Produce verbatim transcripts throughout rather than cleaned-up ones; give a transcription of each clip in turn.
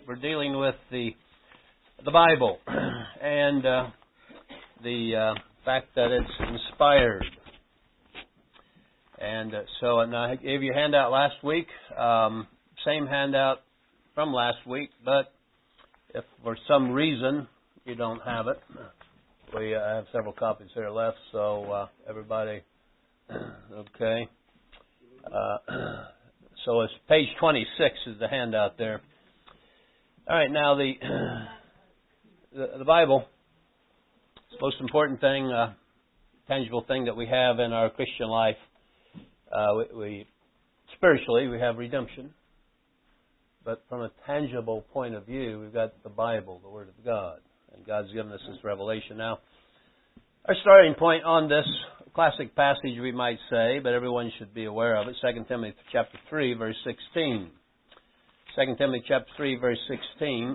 we're dealing with the the Bible and uh, the uh, fact that it's inspired. And uh, so, and I gave you a handout last week, um, same handout from last week, but if for some reason you don't have it, we uh, have several copies here left, so uh, everybody, okay. Uh, so it's page twenty-six is the handout there. All right, now the the, the Bible, it's the most important thing, uh, tangible thing that we have in our Christian life. Uh, we, we spiritually we have redemption, but from a tangible point of view, we've got the Bible, the Word of God, and God's given us this revelation. Now, our starting point on this classic passage, we might say, but everyone should be aware of it. Second Timothy chapter three, verse sixteen. Second Timothy chapter three, verse sixteen.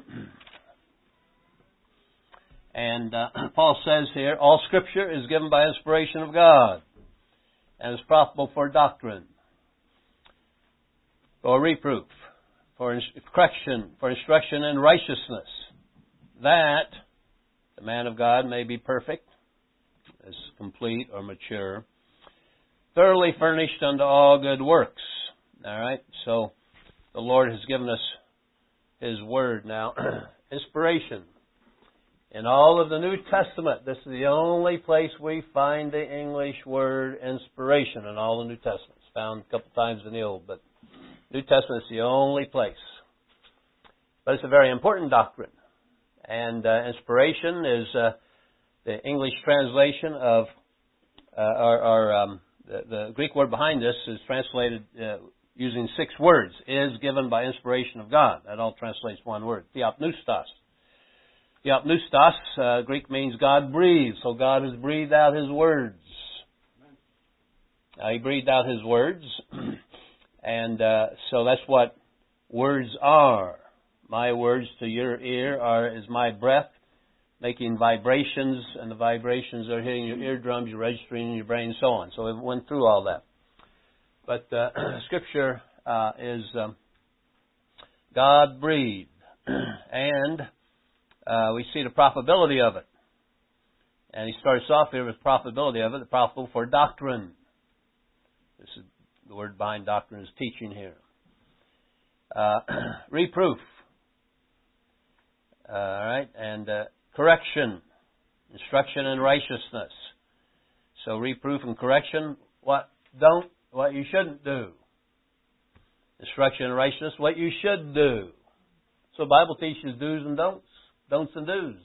And uh, Paul says here, all Scripture is given by inspiration of God, and is profitable for doctrine, for reproof, for correction, for instruction in righteousness, that the man of God may be perfect, is complete or mature, thoroughly furnished unto all good works. All right, so the Lord has given us His Word now. Inspiration. In all of the New Testament, this is the only place we find the English word inspiration in all the New Testaments. It's found a couple times in the Old, but New Testament is the only place. But it's a very important doctrine. And uh, inspiration is uh, the English translation of, uh, or, or um, the, the Greek word behind this is translated uh, using six words, is given by inspiration of God. That all translates one word, theopneustos. Theopneustos, uh, Greek means God breathes, so God has breathed out His words. Uh, he breathed out His words, and uh, so that's what words are. My words to your ear are is my breath, making vibrations, and the vibrations are hitting your eardrums, you're registering in your brain, and so on. So it went through all that. But uh, Scripture uh, is um, God breathed, and Uh, we see the profitability of it. And he starts off here with profitability of it, the profitable for doctrine. This is the word behind doctrine is teaching here. Uh, reproof. Uh, all right, and uh, correction, instruction in righteousness. So reproof and correction, what don't, what you shouldn't do. Instruction in righteousness, what you should do. So the Bible teaches do's and don'ts. Don'ts and do's.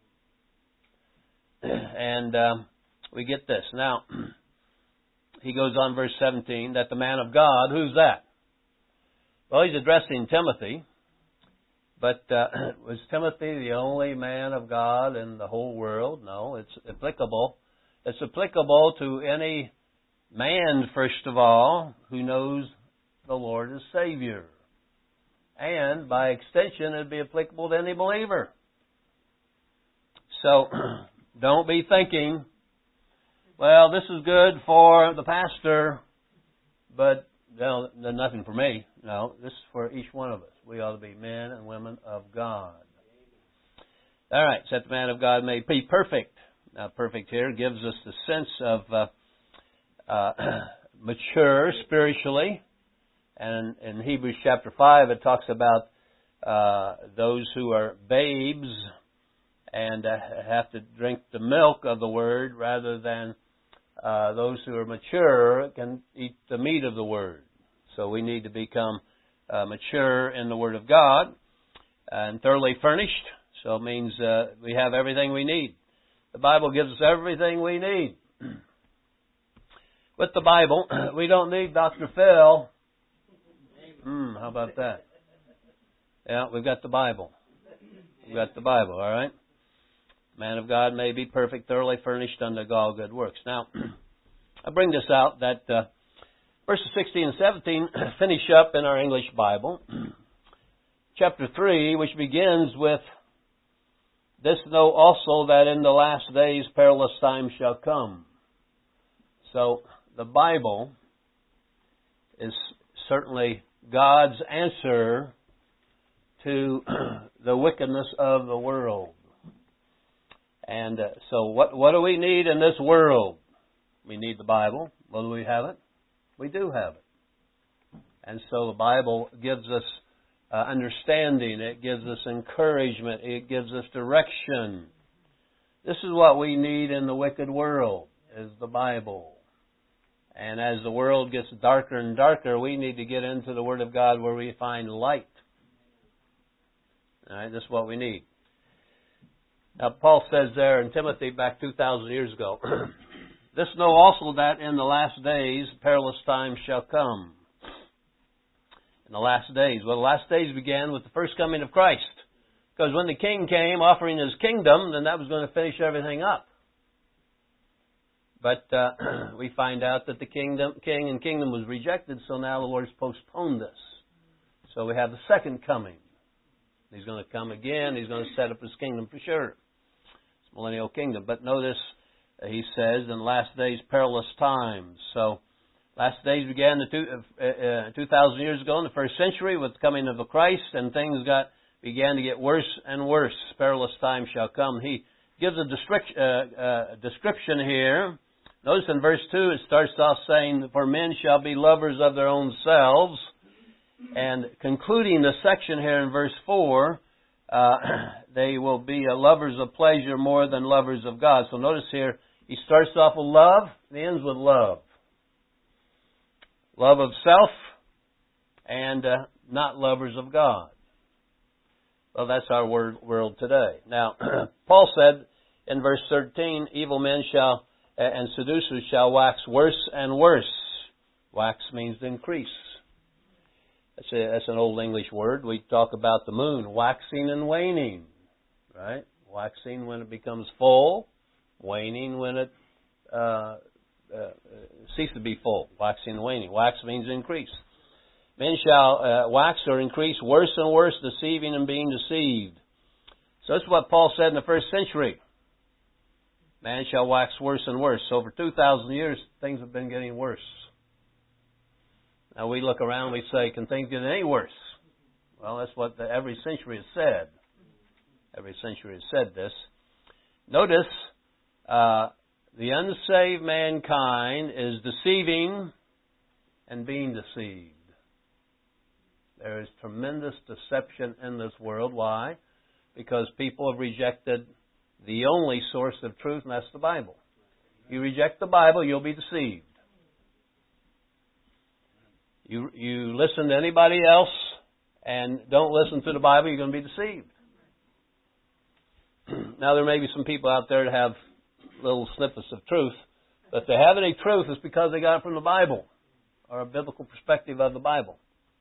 And um, we get this. Now, he goes on, verse seventeen, that the man of God, who's that? Well, he's addressing Timothy. But uh, was Timothy the only man of God in the whole world? No, it's applicable. It's applicable to any man, first of all, who knows the Lord as Savior. And by extension, it'd be applicable to any believer. So, don't be thinking, well, this is good for the pastor, but well, there's nothing for me. No, this is for each one of us. We ought to be men and women of God. All right, so that the man of God may be perfect. Now, perfect here gives us the sense of uh, uh, mature spiritually. And in Hebrews chapter five, it talks about uh, those who are babes and uh, have to drink the milk of the Word rather than uh, those who are mature can eat the meat of the Word. So we need to become uh, mature in the Word of God and thoroughly furnished. So it means uh, we have everything we need. The Bible gives us everything we need. With the Bible, we don't need Doctor Phil. Hmm, how about that? Yeah, we've got the Bible. We've got the Bible, all right? Man of God may be perfect, thoroughly furnished unto all good works. Now, I bring this out that uh, verses sixteen and seventeen finish up in our English Bible. Chapter three, which begins with, this know also that in the last days perilous times shall come. So, the Bible is certainly God's answer to the wickedness of the world. And uh, so what, what do we need in this world? We need the Bible. Well, do we have it? We do have it. And so the Bible gives us uh, understanding. It gives us encouragement. It gives us direction. This is what we need in the wicked world, is the Bible. And as the world gets darker and darker, we need to get into the Word of God where we find light. All right, this is what we need. Now, Paul says there in Timothy back two thousand years ago, this know also that in the last days perilous times shall come. In the last days. Well, the last days began with the first coming of Christ. Because when the king came offering his kingdom, then that was going to finish everything up. But uh, we find out that the kingdom, king and kingdom was rejected, so now the Lord's postponed this. So we have the second coming. He's going to come again. He's going to set up his kingdom for sure. It's millennial kingdom. But notice, uh, he says, in the last days, perilous times. So, last days began the two, uh, uh, two thousand years ago in the first century with the coming of the Christ, and things got began to get worse and worse. Perilous times shall come. He gives a description, uh, uh, description here. Notice in verse two, it starts off saying, for men shall be lovers of their own selves. And concluding the section here in verse four, uh, they will be uh, lovers of pleasure more than lovers of God. So notice here, he starts off with love, and he ends with love. Love of self, and uh, not lovers of God. Well, that's our word, world today. Now, Paul said in verse thirteen, evil men shall uh, and seducers shall wax worse and worse. Wax means to increase. That's, a, that's an old English word. We talk about the moon, waxing and waning, right? Waxing when it becomes full, waning when it uh, uh, ceases to be full. Waxing and waning. Wax means increase. Men shall uh, wax or increase worse and worse, deceiving and being deceived. So that's what Paul said in the first century. Man shall wax worse and worse. So for two thousand years, things have been getting worse. Now we look around and we say, can things get any worse? Well, that's what the, every century has said. Every century has said this. Notice, uh, the unsaved mankind is deceiving and being deceived. There is tremendous deception in this world. Why? Because people have rejected the only source of truth, and that's the Bible. You reject the Bible, you'll be deceived. You you listen to anybody else and don't listen to the Bible, you're going to be deceived. Now, there may be some people out there that have little snippets of truth, but if they have any truth, it's because they got it from the Bible or a biblical perspective of the Bible.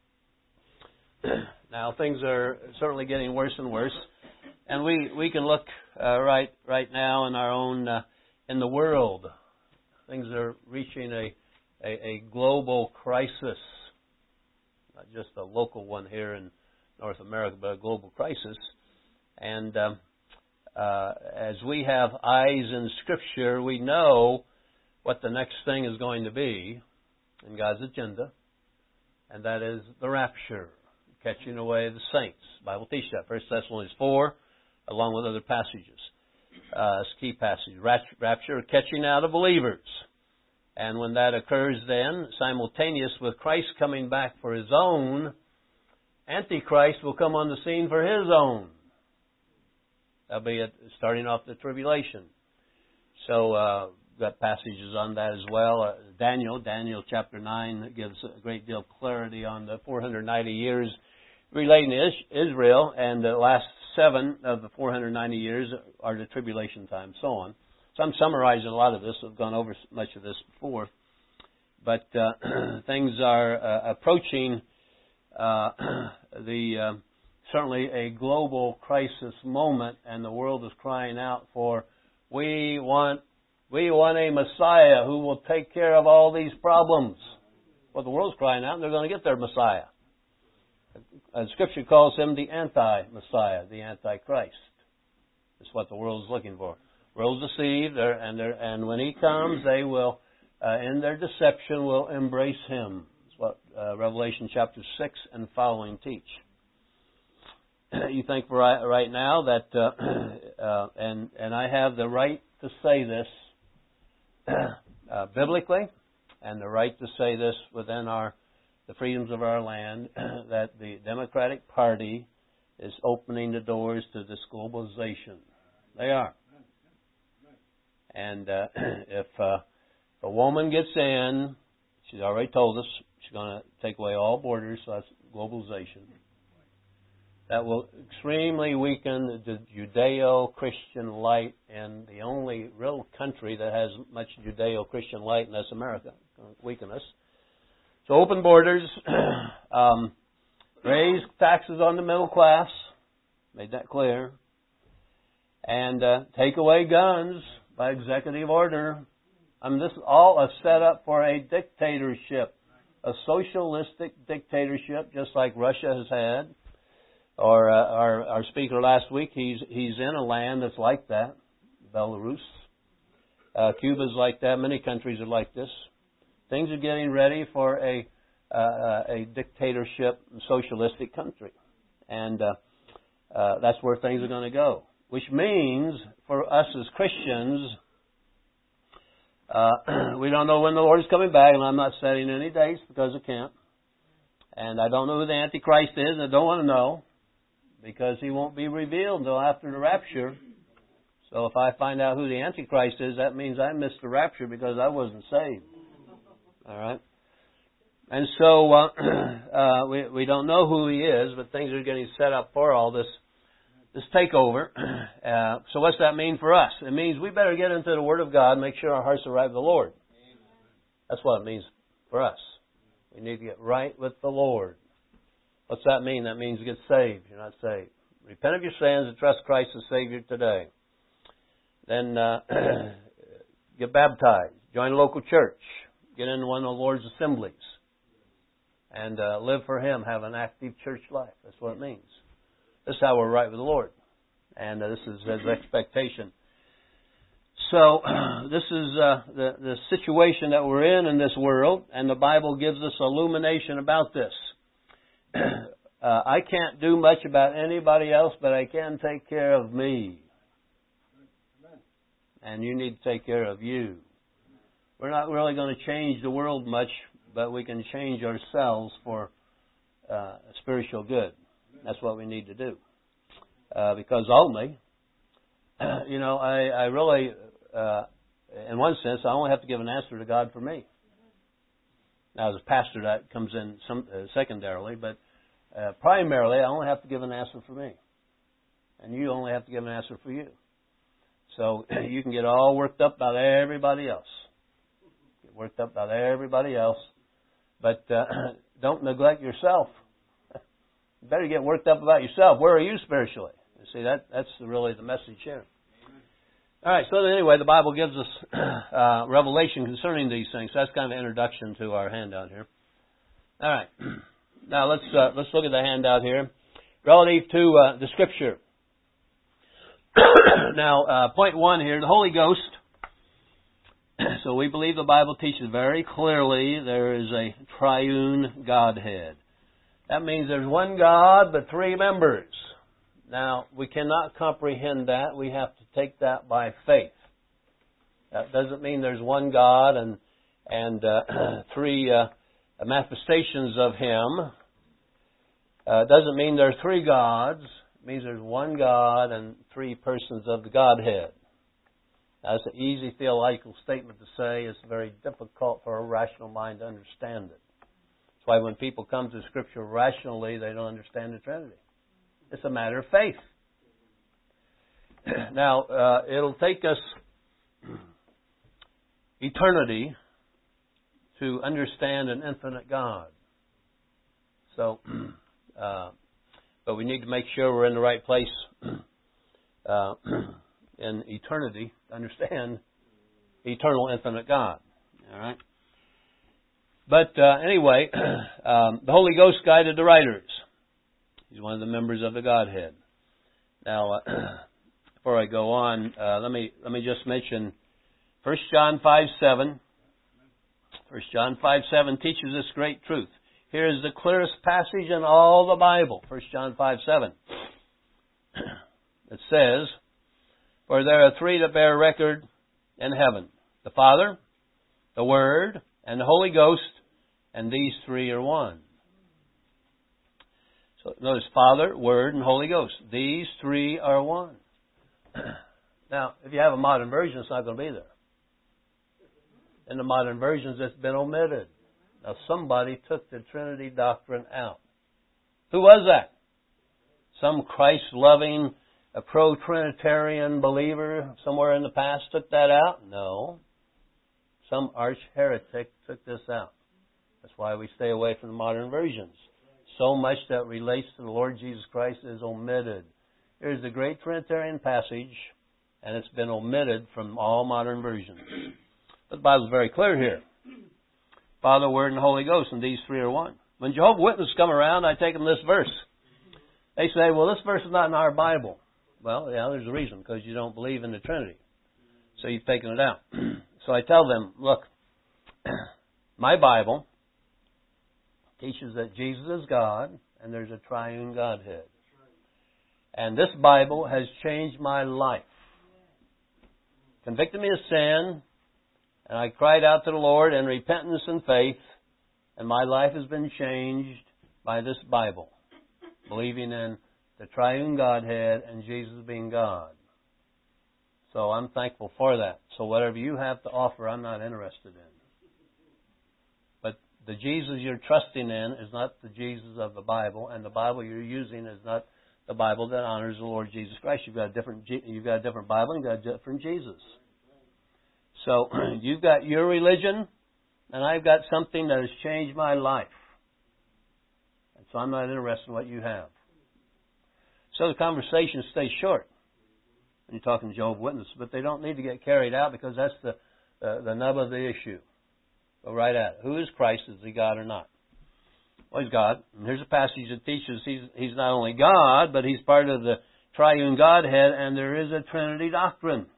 Now, things are certainly getting worse and worse, and we, we can look uh, right right now in our own uh, in the world. Things are reaching a, a a global crisis. Not just a local one here in North America, but a global crisis. And um, uh, as we have eyes in Scripture, we know what the next thing is going to be in God's agenda, and that is the rapture, catching away the saints. The Bible teaches that. First Thessalonians four, along with other passages. Uh, it's a key passage. Rapture, catching out of believers. And when that occurs then, simultaneous with Christ coming back for His own, Antichrist will come on the scene for his own. That'll be it, starting off the tribulation. So, uh, got passages on that as well. Uh, Daniel, Daniel chapter nine gives a great deal of clarity on the four hundred ninety years relating to Israel, and the last seven of the four hundred ninety years are the tribulation time, so on. So I'm summarizing a lot of this. I've gone over much of this before. But uh, things are uh, approaching uh, the uh, certainly a global crisis moment, and the world is crying out for, we want we want a Messiah who will take care of all these problems. Well, the world's crying out, and they're going to get their Messiah. Uh, Scripture calls him the anti-Messiah, the Antichrist. That's what the world is looking for. The world's deceived, and, and when he comes, they will, uh, in their deception, will embrace him. That's what uh, Revelation chapter six and following teach. you think right, right now that, uh, uh, and and I have the right to say this uh, biblically, and the right to say this within our the freedoms of our land, that the Democratic Party is opening the doors to this globalization. They are. And uh, if uh, a woman gets in, she's already told us she's going to take away all borders, so that's globalization. That will extremely weaken the Judeo-Christian light in the only real country that has much Judeo-Christian light, and that's America. It's going to weaken us. So open borders, um, raise taxes on the middle class, made that clear, and uh, take away guns by executive order. I mean, this is all a setup for a dictatorship, a socialistic dictatorship, just like Russia has had. Or uh, our our speaker last week, he's he's in a land that's like that, Belarus. Uh, Cuba's like that. Many countries are like this. Things are getting ready for a uh, a dictatorship, socialistic country, and uh, uh, that's where things are going to go. Which means, for us as Christians, uh, we don't know when the Lord is coming back, and I'm not setting any dates because I can't. And I don't know who the Antichrist is, and I don't want to know, because he won't be revealed until after the rapture. So if I find out who the Antichrist is, that means I missed the rapture because I wasn't saved. All right? And so uh, uh, we, we don't know who he is, but things are getting set up for all this this takeover. Uh, so what's that mean for us? It means we better get into the Word of God and make sure our hearts are right with the Lord. That's what it means for us. We need to get right with the Lord. What's that mean? That means get saved. You're not saved. Repent of your sins and trust Christ as Savior today. Then uh, get baptized. Join a local church. Get into one of the Lord's assemblies. And uh, live for Him. Have an active church life. That's what it means. This is how we're right with the Lord. And uh, this is His expectation. So, this is uh, the, the situation that we're in in this world. And the Bible gives us illumination about this. uh, I can't do much about anybody else, but I can take care of me. And you need to take care of you. We're not really going to change the world much, but we can change ourselves for uh, spiritual good. That's what we need to do. Uh, because ultimately, you know, I, I really, uh, in one sense, I only have to give an answer to God for me. Now, as a pastor, that comes in some, uh, secondarily, but uh, primarily, I only have to give an answer for me. And you only have to give an answer for you. So you can get all worked up about everybody else. Get worked up about everybody else. But uh, don't neglect yourself. You better get worked up about yourself. Where are you spiritually? You see, that that's really the message here. All right, so anyway, the Bible gives us uh, revelation concerning these things. So that's kind of an introduction to our handout here. All right. Now let's uh, let's look at the handout here. Relative to uh, the Scripture. Now, uh, point one here, the Holy Ghost. So we believe the Bible teaches very clearly there is a triune Godhead. That means there's one God but three members. Now, we cannot comprehend that. We have to take that by faith. That doesn't mean there's one God and and uh, three uh, manifestations of Him. Uh, it doesn't mean there are three gods. It means there's one God and three persons of the Godhead. Now, it's an easy theological statement to say. It's very difficult for a rational mind to understand it. That's why when people come to Scripture rationally, they don't understand the Trinity. It's a matter of faith. Now, uh, it'll take us eternity to understand an infinite God. So, uh, but we need to make sure we're in the right place uh, in eternity to understand eternal, infinite God. All right. But uh, anyway, um, the Holy Ghost guided the writers. He's one of the members of the Godhead. Now, uh, before I go on, uh, let me let me just mention First John five seven. First John five seven teaches this great truth. Here is the clearest passage in all the Bible. First John five seven. says, "For there are three that bear record in heaven, the Father, the Word, and the Holy Ghost, and these three are one." So notice Father, Word, and Holy Ghost. These three are one. Now, if you have a modern version, it's not going to be there. In the modern versions, it's been omitted. Now, somebody took the Trinity doctrine out. Who was that? Some Christ-loving, a pro-Trinitarian believer somewhere in the past took that out? No. Some arch-heretic took this out. That's why we stay away from the modern versions. So much that relates to the Lord Jesus Christ is omitted. Here's the great Trinitarian passage, and it's been omitted from all modern versions. But the Bible's very clear here. Father, Word, and Holy Ghost, and these three are one. When Jehovah's Witnesses come around, I take them this verse. They say, well, this verse is not in our Bible. Well, yeah, there's a reason, because you don't believe in the Trinity. So you've taken it out. So I tell them, look, my Bible teaches that Jesus is God, and there's a triune Godhead. And this Bible has changed my life. Convicted me of sin, and I cried out to the Lord in repentance and faith, and my life has been changed by this Bible, believing in the triune Godhead and Jesus being God. So I'm thankful for that. So whatever you have to offer, I'm not interested in. But the Jesus you're trusting in is not the Jesus of the Bible, and the Bible you're using is not the Bible that honors the Lord Jesus Christ. You've got a different, you've got a different Bible, and you've got a different Jesus. So you've got your religion, and I've got something that has changed my life. And so I'm not interested in what you have. So the conversation stays short when you're talking to Jehovah's Witnesses, but they don't need to get carried out because that's the uh, the nub of the issue. Go right at it. Who is Christ? Is he God or not? Well, he's God. And here's a passage that teaches he's, he's not only God, but he's part of the triune Godhead, and there is a Trinity doctrine.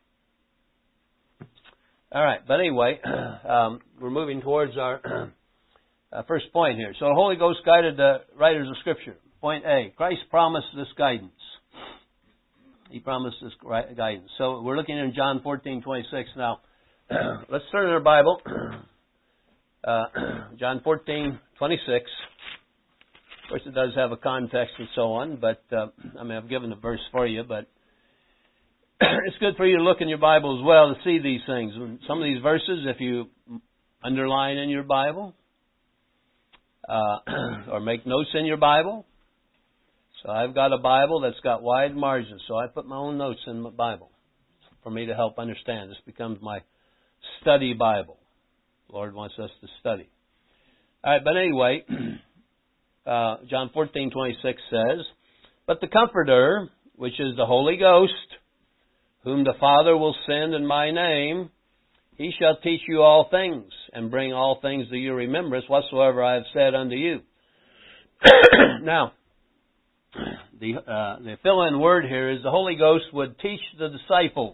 All right, but anyway, um, we're moving towards our uh, first point here. So the Holy Ghost guided the writers of Scripture. Point A, Christ promised this guidance. He promised this guidance. So we're looking in John fourteen twenty-six now. Let's turn to our Bible. Uh, John fourteen twenty-six. Of course, it does have a context and so on, but uh, I mean, I've given the verse for you, but it's good for you to look in your Bible as well to see these things. Some of these verses, if you underline in your Bible uh, or make notes in your Bible. So I've got a Bible that's got wide margins, so I put my own notes in my Bible for me to help understand. This becomes my study Bible. The Lord wants us to study. All right, but anyway, uh, John fourteen twenty-six says, "But the Comforter, which is the Holy Ghost, whom the Father will send in my name, he shall teach you all things, and bring all things to your remembrance, whatsoever I have said unto you." Now, the, uh, the fill-in word here is the Holy Ghost would teach the disciples.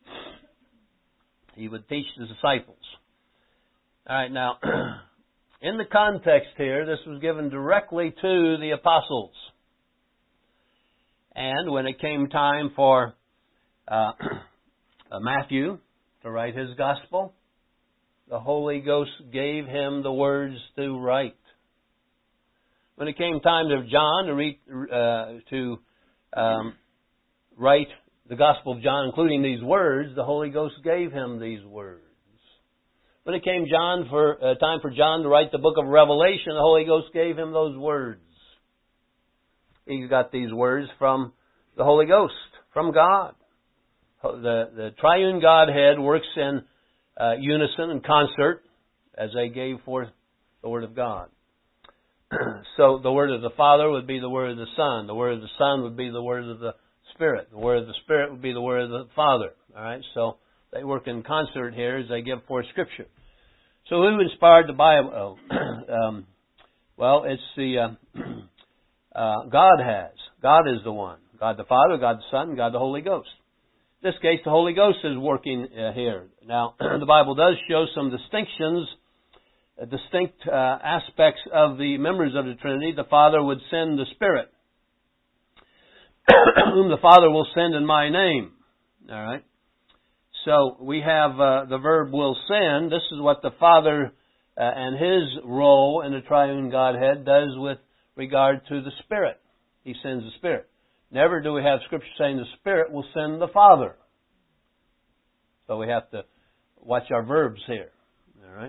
He would teach the disciples. All right, now, in the context here, this was given directly to the apostles. And when it came time for uh, Matthew to write his gospel, the Holy Ghost gave him the words to write. When it came time to John to read, uh, to um, write the Gospel of John, including these words, the Holy Ghost gave him these words. When it came John for uh, time for John to write the book of Revelation, the Holy Ghost gave him those words. He got these words from the Holy Ghost, from God. The, the triune Godhead works in uh, unison and concert as they gave forth the Word of God. So the word of the Father would be the word of the Son. The word of the Son would be the word of the Spirit. The word of the Spirit would be the word of the Father. All right. So they work in concert here as they give forth Scripture. So who inspired the Bible? Oh, um, well, it's the uh, uh, God has. God is the one. God the Father, God the Son, God the Holy Ghost. In this case, the Holy Ghost is working uh, here. Now, the Bible does show some distinctions. Uh, distinct uh, aspects of the members of the Trinity. The Father would send the Spirit. whom the Father will send in my name. All right. So we have uh, the verb will send. This is what the Father uh, and His role in the triune Godhead does with regard to the Spirit. He sends the Spirit. Never do we have Scripture saying the Spirit will send the Father. So we have to watch our verbs here. All right.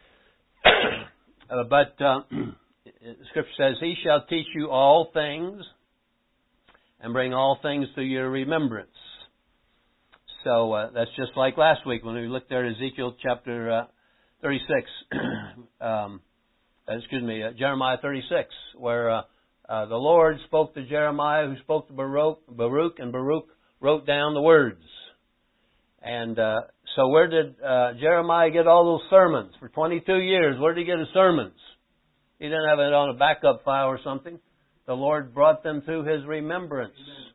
uh, but uh, Scripture says, He shall teach you all things and bring all things to your remembrance. So uh, that's just like last week when we looked there at Ezekiel chapter uh, thirty-six. um, excuse me, uh, Jeremiah thirty-six, where uh, uh, the Lord spoke to Jeremiah, who spoke to Baruch, Baruch and Baruch wrote down the words. And uh, so where did uh, Jeremiah get all those sermons? For twenty-two years, where did he get his sermons? He didn't have it on a backup file or something. The Lord brought them to His remembrance.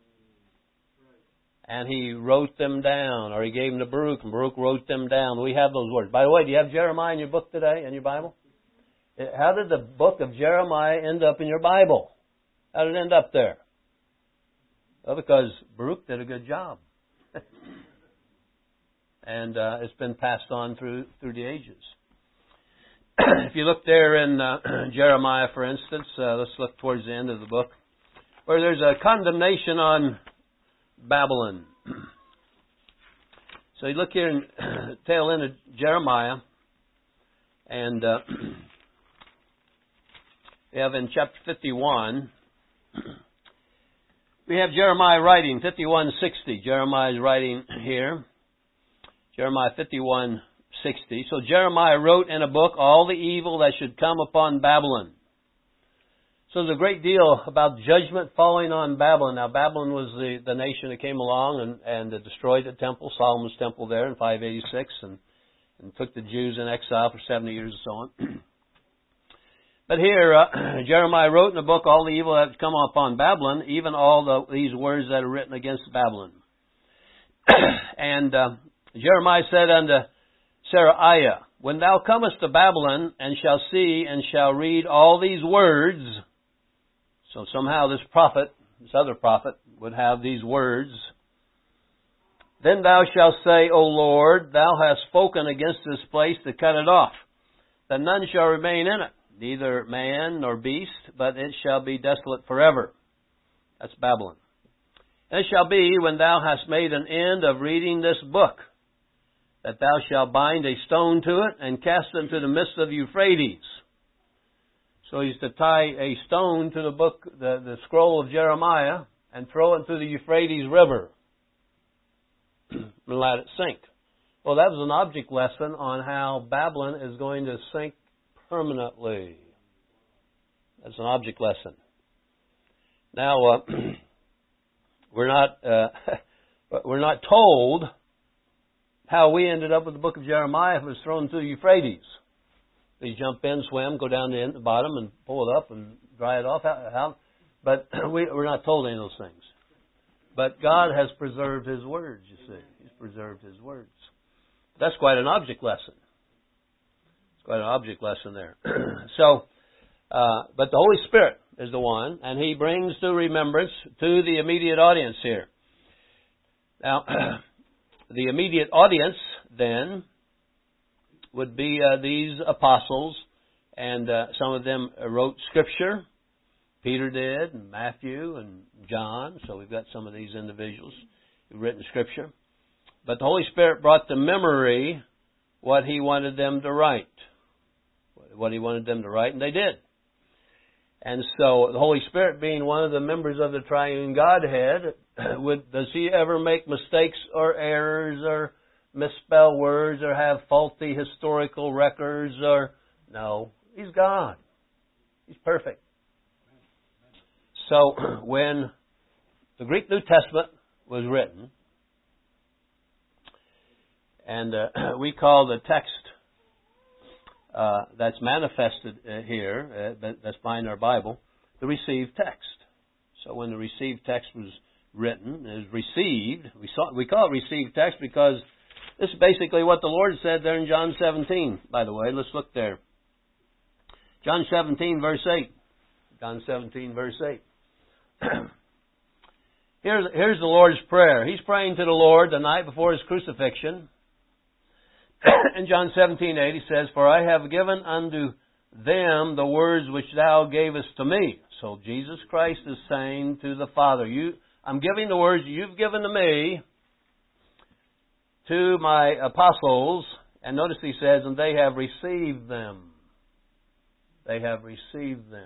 And He wrote them down, or He gave them to Baruch, and Baruch wrote them down. We have those words. By the way, do you have Jeremiah in your book today, in your Bible? How did the book of Jeremiah end up in your Bible? How did it end up there? Well, because Baruch did a good job. And uh, it's been passed on through through the ages. If you look there in uh, Jeremiah, for instance, uh, let's look towards the end of the book, where there's a condemnation on Babylon. So you look here in tail end of Jeremiah, and uh, we have in chapter fifty-one, we have Jeremiah writing, fifty-one sixty. Jeremiah is writing here. Jeremiah fifty-one sixty. So Jeremiah wrote in a book all the evil that should come upon Babylon. So there's a great deal about judgment falling on Babylon. Now, Babylon was the, the nation that came along and, and destroyed the temple, Solomon's temple there in five eighty-six, and, and took the Jews in exile for seventy years and so on. But here, uh, Jeremiah wrote in the book all the evil that had come upon Babylon, even all the, these words that are written against Babylon. and uh, Jeremiah said unto Seraiah, When thou comest to Babylon, and shall see and shall read all these words. So somehow this prophet, this other prophet, would have these words. Then thou shalt say, O Lord, thou hast spoken against this place to cut it off, that none shall remain in it, neither man nor beast, but it shall be desolate forever. That's Babylon. And it shall be, when thou hast made an end of reading this book, that thou shalt bind a stone to it, and cast it into the midst of Euphrates. So he's to tie a stone to the book, the, the scroll of Jeremiah, and throw it into the Euphrates River. And let it sink. Well, that was an object lesson on how Babylon is going to sink permanently. That's an object lesson. Now, uh, we're not uh, we're not told how we ended up with the book of Jeremiah if it was thrown into the Euphrates. You jump in, swim, go down to the, end, the bottom, and pull it up and dry it off. How, how, but we, we're not told any of those things. But God has preserved His words, you see. He's preserved His words. That's quite an object lesson. It's quite an object lesson there. so, uh, but the Holy Spirit is the one, and He brings to remembrance to the immediate audience here. Now, the immediate audience, then, would be uh, these apostles, and uh, some of them wrote Scripture. Peter did, and Matthew, and John. So we've got some of these individuals who've written Scripture. But the Holy Spirit brought to memory what He wanted them to write. What He wanted them to write, and they did. And so the Holy Spirit, being one of the members of the Triune Godhead, would, does He ever make mistakes or errors or misspell words or have faulty historical records? Or no, He's God. He's perfect. So when the Greek New Testament was written, and uh, we call the text uh, that's manifested uh, here, uh, that's behind our Bible, the received text. So when the received text was written, it was received. We saw we call it received text because this is basically what the Lord said there in John seventeen, by the way. Let's look there. John seventeen, verse eight. John seventeen, verse eight. here's, here's the Lord's Prayer. He's praying to the Lord the night before His crucifixion. In John seventeen eight, He says, "For I have given unto them the words which Thou gavest to me." So Jesus Christ is saying to the Father, "You, I'm giving the words You've given to me to my apostles." And notice He says, "and they have received them." They have received them.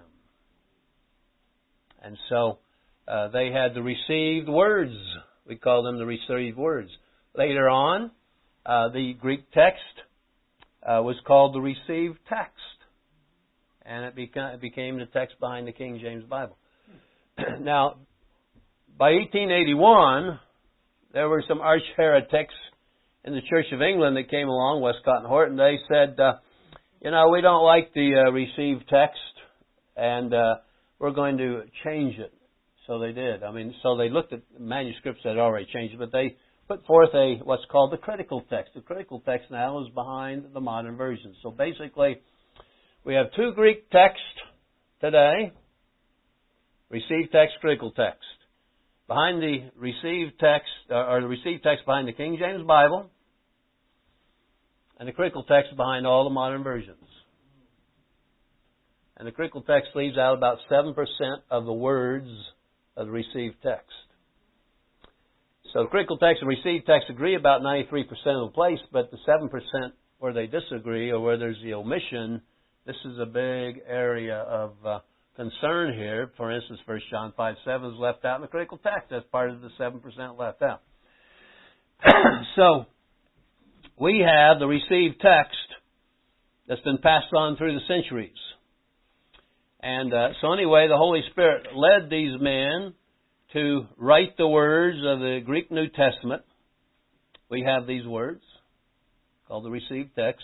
And so uh, they had the received words. We call them the received words. Later on, uh, the Greek text uh, was called the received text. And it became, it became the text behind the King James Bible. Now, by eighteen eighty-one, there were some arch heretics in the Church of England that came along, Westcott and Horton. They said, uh, you know, we don't like the uh, received text, and uh, we're going to change it. So they did. I mean, so they looked at manuscripts that had already changed it, but they put forth a what's called the critical text. The critical text now is behind the modern version. So basically, we have two Greek texts today, received text, critical text. Behind the received text, or the received text behind the King James Bible, and the critical text behind all the modern versions. And the critical text leaves out about seven percent of the words of the received text. So the critical text and received text agree about ninety-three percent of the place, but the seven percent where they disagree or where there's the omission, this is a big area of uh, concern here. For instance, First John five seven is left out in the critical text. That's part of the seven percent left out. So, we have the received text that's been passed on through the centuries. And uh, so anyway, the Holy Spirit led these men to write the words of the Greek New Testament. We have these words, called the received text.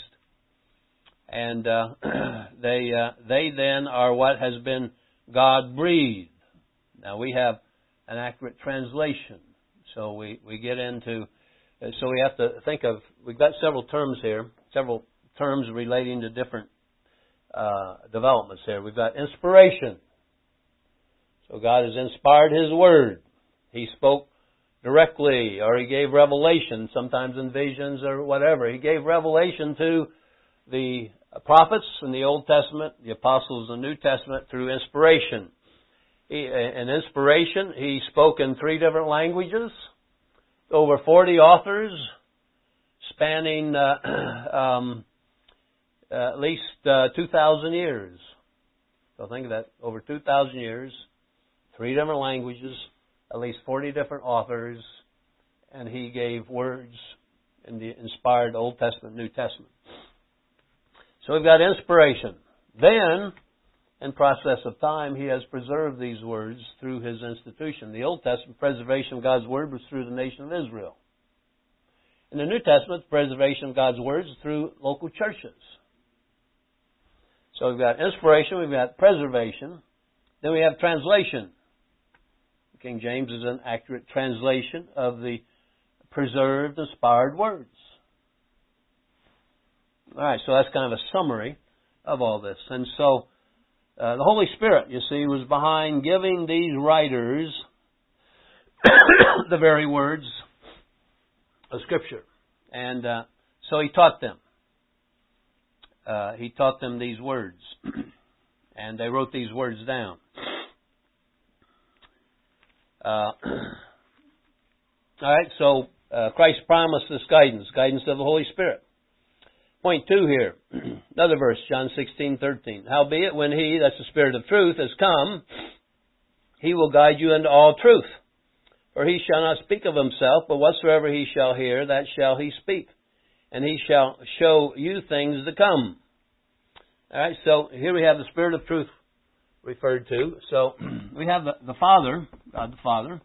And uh, they uh, they then are what has been God-breathed. Now we have an accurate translation. So we, we get into, so we have to think of, we've got several terms here, several terms relating to different uh, developments here. We've got inspiration. So God has inspired His Word. He spoke directly, or He gave revelation, sometimes in visions or whatever. He gave revelation to the prophets in the Old Testament, the apostles in the New Testament, through inspiration. He, in inspiration, He spoke in three different languages, over forty authors, spanning uh, um, uh, at least uh, two thousand years. So think of that, over two thousand years, three different languages, at least forty different authors, and He gave words in the inspired Old Testament, New Testament. So we've got inspiration. Then, in process of time, He has preserved these words through His institution. The Old Testament preservation of God's Word was through the nation of Israel. In the New Testament, the preservation of God's words is through local churches. So we've got inspiration, we've got preservation, then we have translation. King James is an accurate translation of the preserved, inspired words. All right, so that's kind of a summary of all this. And so uh, the Holy Spirit, you see, was behind giving these writers the very words of Scripture. And uh, so He taught them. Uh, he taught them these words. And they wrote these words down. Uh, all right, so uh, Christ promised us guidance, guidance of the Holy Spirit. Point two here, another verse, John sixteen thirteen. Howbeit, when He, that's the Spirit of truth, has come, He will guide you into all truth. For He shall not speak of Himself, but whatsoever He shall hear, that shall He speak. And He shall show you things to come. All right, so here we have the Spirit of truth referred to. So we have the, the Father, God the Father,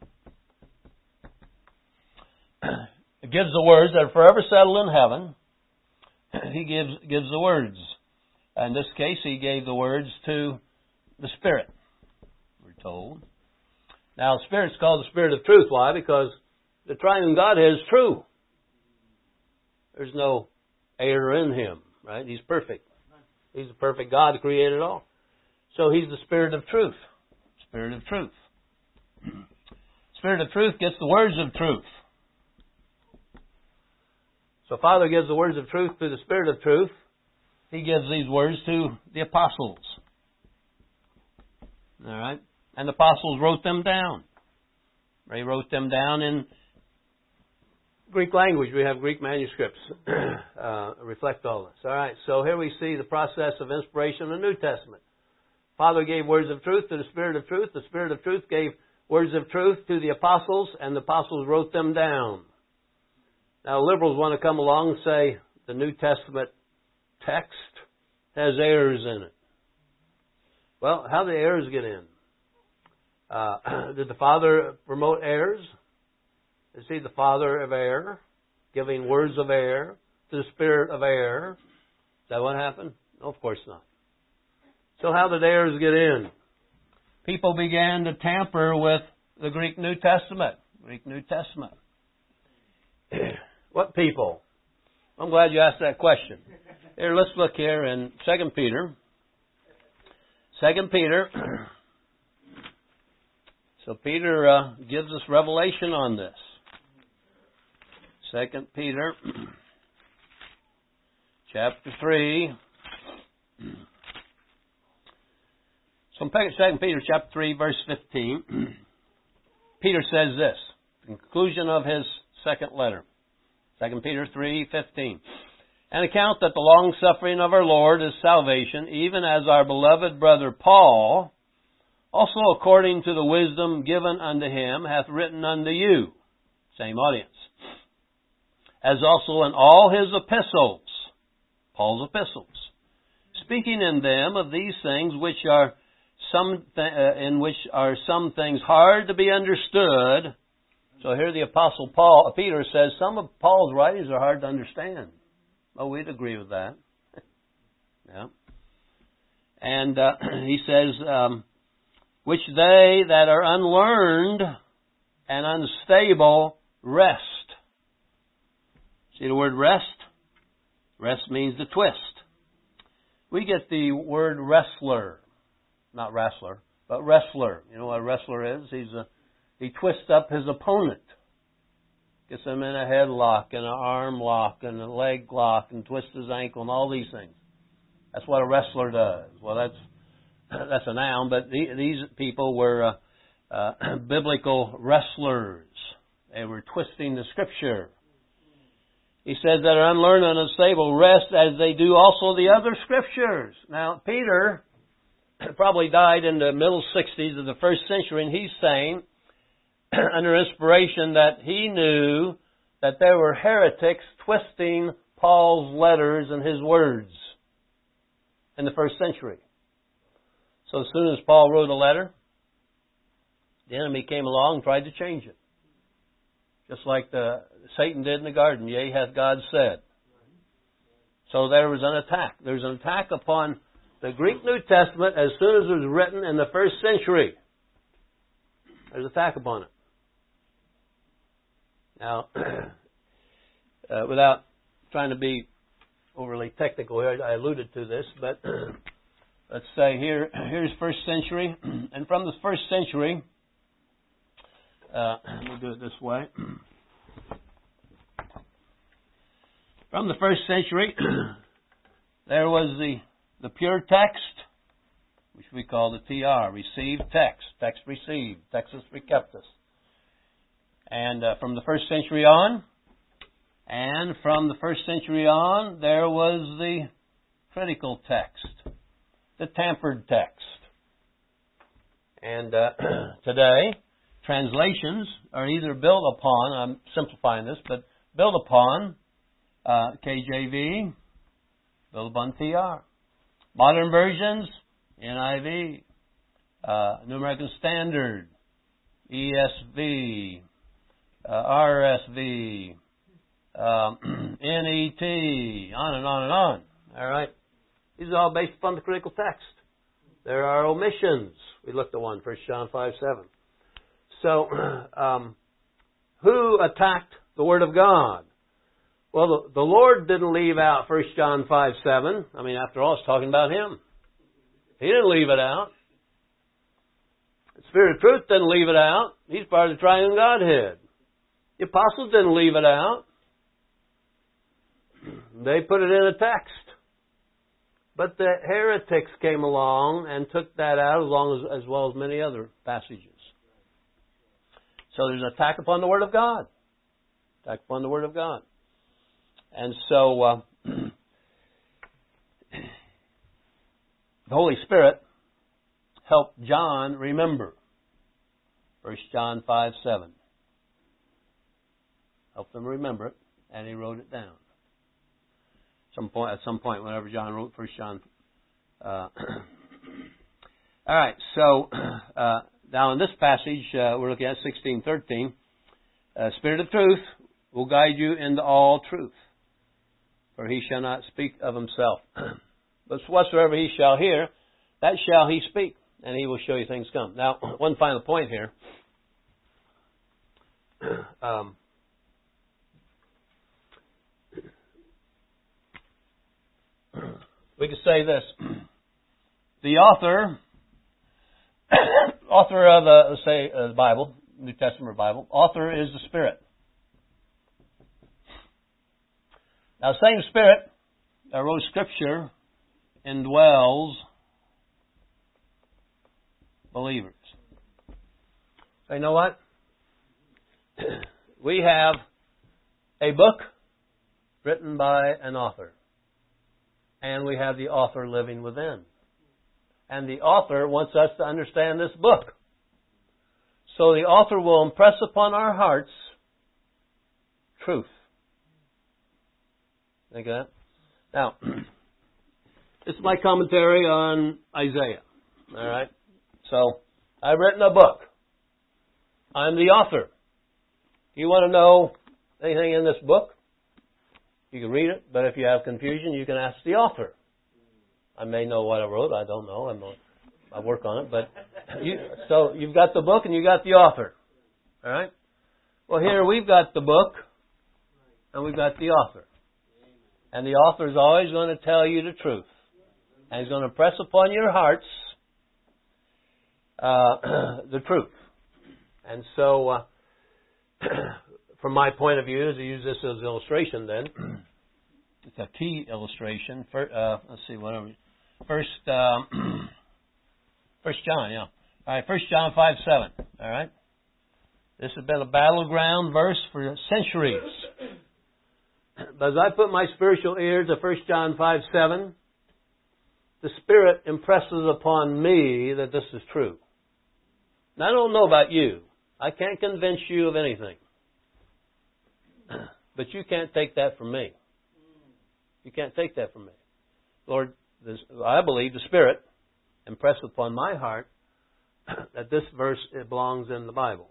gives the words that are forever settled in heaven. He gives gives the words. In this case, He gave the words to the Spirit, we're told. Now, the Spirit's called the Spirit of truth. Why? Because the triune Godhead is true. There's no error in Him, right? He's perfect. He's the perfect God who created all. So He's the Spirit of truth. Spirit of truth. Spirit of truth gets the words of truth. So Father gives the words of truth to the Spirit of truth. He gives these words to the apostles. All right? And the apostles wrote them down. They wrote them down in Greek language. We have Greek manuscripts uh, reflect all this. All right, so here we see the process of inspiration in the New Testament. Father gave words of truth to the Spirit of truth. The Spirit of truth gave words of truth to the apostles, and the apostles wrote them down. Now, liberals want to come along and say the New Testament text has errors in it. Well, how did the errors get in? Uh, did the Father promote errors? Is He the Father of error, giving words of error to the spirit of error? Is that what happened? No, of course not. So how did errors get in? People began to tamper with the Greek New Testament. Greek New Testament. What people? I'm glad you asked that question. Here, let's look here in Second Peter. Second Peter. So Peter uh, gives us revelation on this. Second Peter, chapter three. So in Second Peter, chapter three, verse fifteen, Peter says this, in conclusion of his second letter. Second Peter three, fifteen. And account that the long suffering of our Lord is salvation, even as our beloved brother Paul, also according to the wisdom given unto him, hath written unto you. Same audience. As also in all his epistles, Paul's epistles, speaking in them of these things which are some th- uh, in which are some things hard to be understood. So here the Apostle Paul, Peter says some of Paul's writings are hard to understand. Oh, we'd agree with that. Yeah. And uh, he says, um, which they that are unlearned and unstable wrest. See the word rest? Rest means to twist. We get the word wrestler. Not wrestler, but wrestler. You know what a wrestler is? He's a, he twists up his opponent. Gets him in a headlock and an arm lock and a leg lock and twists his ankle and all these things. That's what a wrestler does. Well, that's that's a noun, but the, these people were uh, uh, biblical wrestlers. They were twisting the Scripture. He says that are unlearned and unstable rest as they do also the other Scriptures. Now, Peter probably died in the middle sixties of the first century, and he's saying, under inspiration, that he knew that there were heretics twisting Paul's letters and his words in the first century. So as soon as Paul wrote a letter, the enemy came along and tried to change it. Just like the Satan did in the garden, yea, hath God said. So there was an attack. There was an attack upon the Greek New Testament as soon as it was written in the first century. There's an attack upon it. Now, uh, without trying to be overly technical here, I alluded to this, but let's say here, here's first century, and from the first century, uh, we'll do it this way. From the first century, there was the, the pure text, which we call the T R, received text, text received, Textus Receptus. And uh, from the first century on, and from the first century on, there was the critical text, the tampered text. And uh, today, translations are either built upon, I'm simplifying this, but built upon uh, K J V, built upon T R. Modern versions, N I V, uh, New American Standard, E S V, uh, R S V, um, N E T, on and on and on. All right? These are all based upon the critical text. There are omissions. We looked at one, First John five seven. So, um, who attacked the Word of God? Well, the, the Lord didn't leave out First John five seven. I mean, after all, it's talking about Him. He didn't leave it out. It Spirit of truth didn't leave it out. He's part of the triune Godhead. The apostles didn't leave it out. They put it in a text. But the heretics came along and took that out as, long as, as well as many other passages. So there's an attack upon the Word of God. Attack upon the Word of God. And so uh, the Holy Spirit helped John remember. First John five seven. Helped him remember it, and he wrote it down. Some point at some point, whenever John wrote First John. Uh, all right. So uh, now in this passage, uh, we're looking at sixteen thirteen. Uh, Spirit of truth will guide you into all truth, for he shall not speak of himself, but whatsoever he shall hear, that shall he speak, and he will show you things come. Now, one final point here. Um, we could say this: the author, author of uh, say uh, the Bible, New Testament Bible, author is the Spirit. Now, the same Spirit that wrote Scripture indwells believers. So you know what? We have a book written by an author. And we have the author living within. And the author wants us to understand this book. So the author will impress upon our hearts truth. Think of that? Now, this is my commentary on Isaiah. All right? So, I've written a book. I'm the author. You want to know anything in this book? You can read it, but if you have confusion, you can ask the author. I may know what I wrote. I don't know. I'm not, I work on it. But you, so you've got the book and you got the author. All right? Well, here we've got the book and we've got the author. And the author is always going to tell you the truth. And he's going to press upon your hearts uh, the truth. And so, uh, from my point of view, to use this as an illustration then, it's a key illustration. For, uh, let's see, whatever. First, um, First John, yeah. All right, First John five seven. All right. This has been a battleground verse for centuries. But as I put my spiritual ear to First John five seven, the Spirit impresses upon me that this is true. Now, I don't know about you. I can't convince you of anything. But you can't take that from me. You can't take that from me. Lord, this, I believe the Spirit impressed upon my heart that this verse it belongs in the Bible.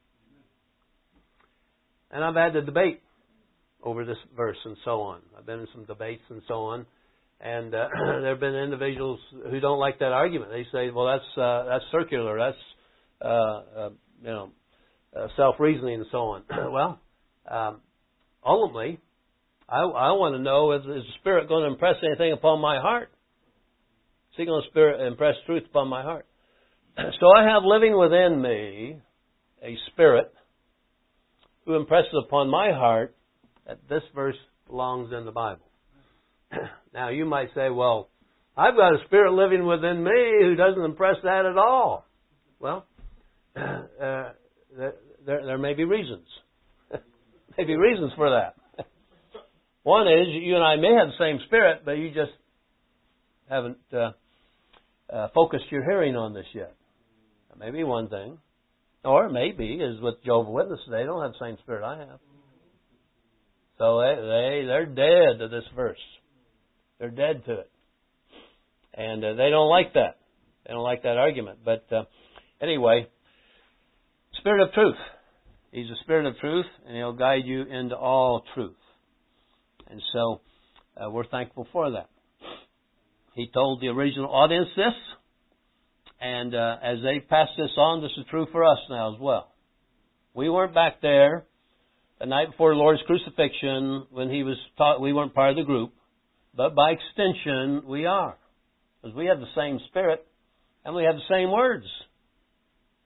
And I've had to debate over this verse and so on. I've been in some debates and so on. And uh, there have been individuals who don't like that argument. They say, well, that's uh, that's circular. That's, uh, uh, you know, uh, self-reasoning and so on. Well, um, ultimately, I, I want to know, is, is the Spirit going to impress anything upon my heart? Is He going to spirit, impress truth upon my heart? So I have living within me a Spirit who impresses upon my heart that this verse belongs in the Bible. Now, you might say, well, I've got a Spirit living within me who doesn't impress that at all. Well, uh, there, there may be reasons. Maybe reasons for that. One is you and I may have the same Spirit, but you just haven't uh, uh, focused your hearing on this yet. That may be one thing. Or it may be, as with Jehovah's Witnesses, they don't have the same Spirit I have. So they, they, they're dead to this verse. They're dead to it. And uh, they don't like that. They don't like that argument. But uh, anyway, Spirit of truth. He's a Spirit of truth, and He'll guide you into all truth. And so uh, we're thankful for that. He told the original audience this, and uh, as they pass this on, this is true for us now as well. We weren't back there the night before the Lord's crucifixion when He was taught. We weren't part of the group, but by extension, we are. Because we have the same Spirit, and we have the same words.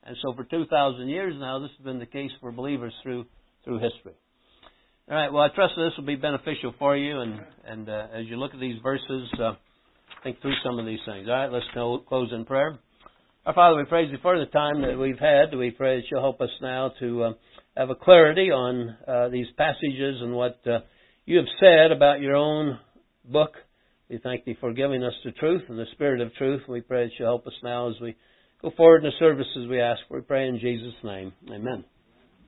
And so for two thousand years now, this has been the case for believers through through history. All right, well, I trust this will be beneficial for you, and, and uh, as you look at these verses, uh, think through some of these things. All right, let's go, close in prayer. Our Father, we praise you for the time that we've had. We pray that you'll help us now to uh, have a clarity on uh, these passages and what uh, you have said about your own book. We thank thee for giving us the truth and the spirit of truth. We pray that you'll help us now as we go forward in the services we ask for. We pray in Jesus' name. Amen.